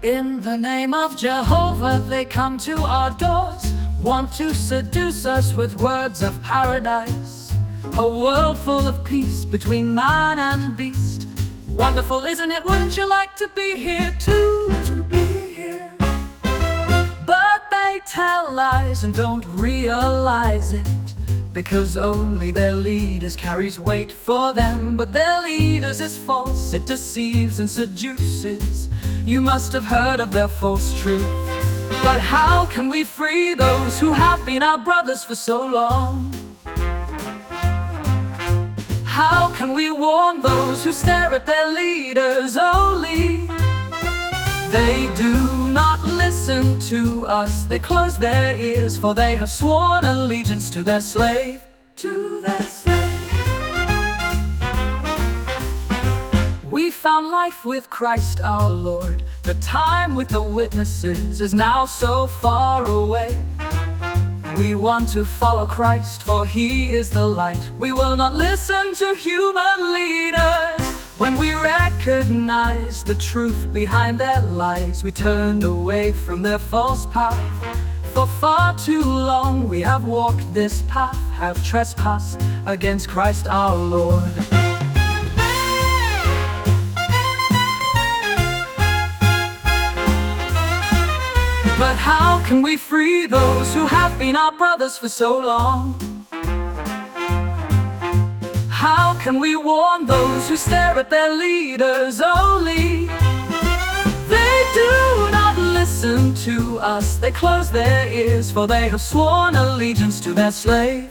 In the name of Jehovah, they come to our doors, want to seduce us with words of paradise. A world full of peace between man and beast. Wonderful, isn't it? Wouldn't you like to be here too? But they tell lies and don't realize it, because only their leaders carries weight for them. But their leaders is false, it deceives and seduces. You must have heard of their false truth. But how can we free those who have been our brothers for so long? How can we warn those who stare at their leaders only? They do not listen to us, they close their ears, for they have sworn allegiance to their slave, We found life with Christ our Lord. The time with the witnesses is now so far away. We want to follow Christ, for He is the light. We will not listen to human leaders. When we recognize the truth behind their lies, we turned away from their false path. For far too long we have walked this path, have trespassed against Christ our Lord. But how can we free those who have been our brothers for so long? How can we warn those who stare at their leaders only? They do not listen to us, they close their ears, for they have sworn allegiance to their slave,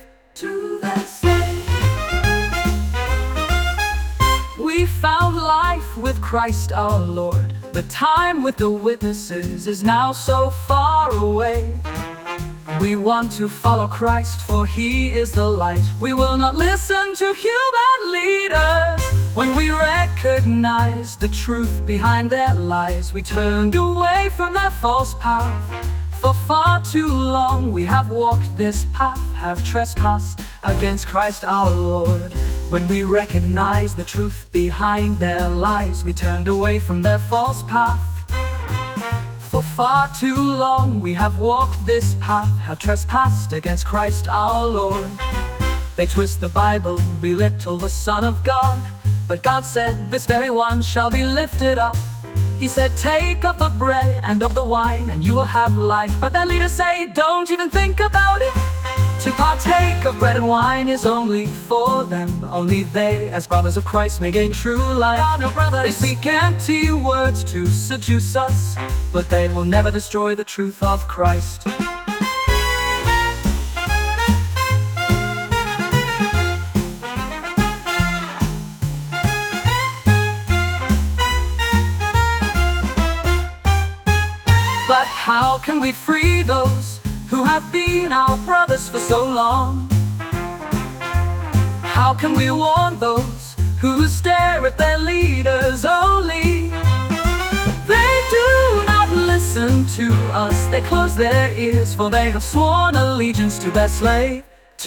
We found life with Christ our Lord. The time with the witnesses is now so far away. We want to follow Christ, for He is the light. We will not listen to human leaders. When we recognize the truth behind their lies, we turned away from their false path. For far too long we have walked this path, have trespassed against Christ our Lord. When we recognize the truth behind their lies, we turned away from their false path. For far too long we have walked this path, have trespassed against Christ our Lord. They twist the Bible, belittle the Son of God. But God said, this very one shall be lifted up. He said, take of the bread and of the wine, and you will have life. But their leaders say, don't even think about it. To partake of bread and wine is only for them. Only they, as brothers of Christ, may gain true life. No brothers. They speak empty words to seduce us, but they will never destroy the truth of Christ. But how can we free those who have been our brothers for so long? How can we warn those who stare at their leaders only? They do not listen to us, they close their ears, for they have sworn allegiance to their slave,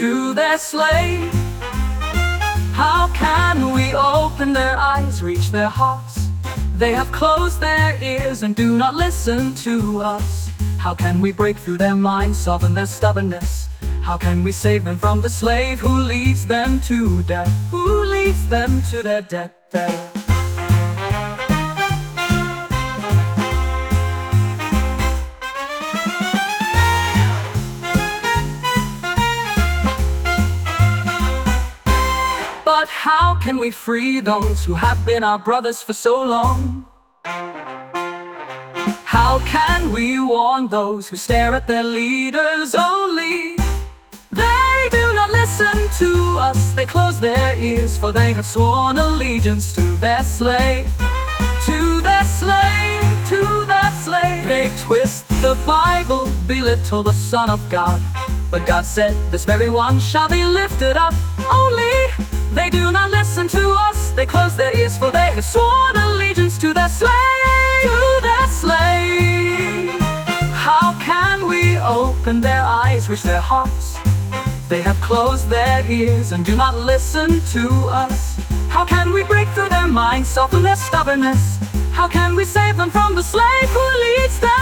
How can we open their eyes, reach their hearts? They have closed their ears and do not listen to us. How can we break through their minds, soften their stubbornness? How can we save them from the slave who leads them to death? Who leads them to their death? But how can we free those who have been our brothers for so long? How can we warn those who stare at their leaders only? They do not listen to us, they close their ears, for they have sworn allegiance to their slave, They twist the Bible, belittle the Son of God. But God said, this very one shall be lifted up. Only they do not listen to us, they close their ears, for they have sworn allegiance to their slave, How can we open their eyes, reach their hearts? They have closed their ears and do not listen to us. How can we break through their minds, soften their stubbornness? How can we save them from the slave who leads them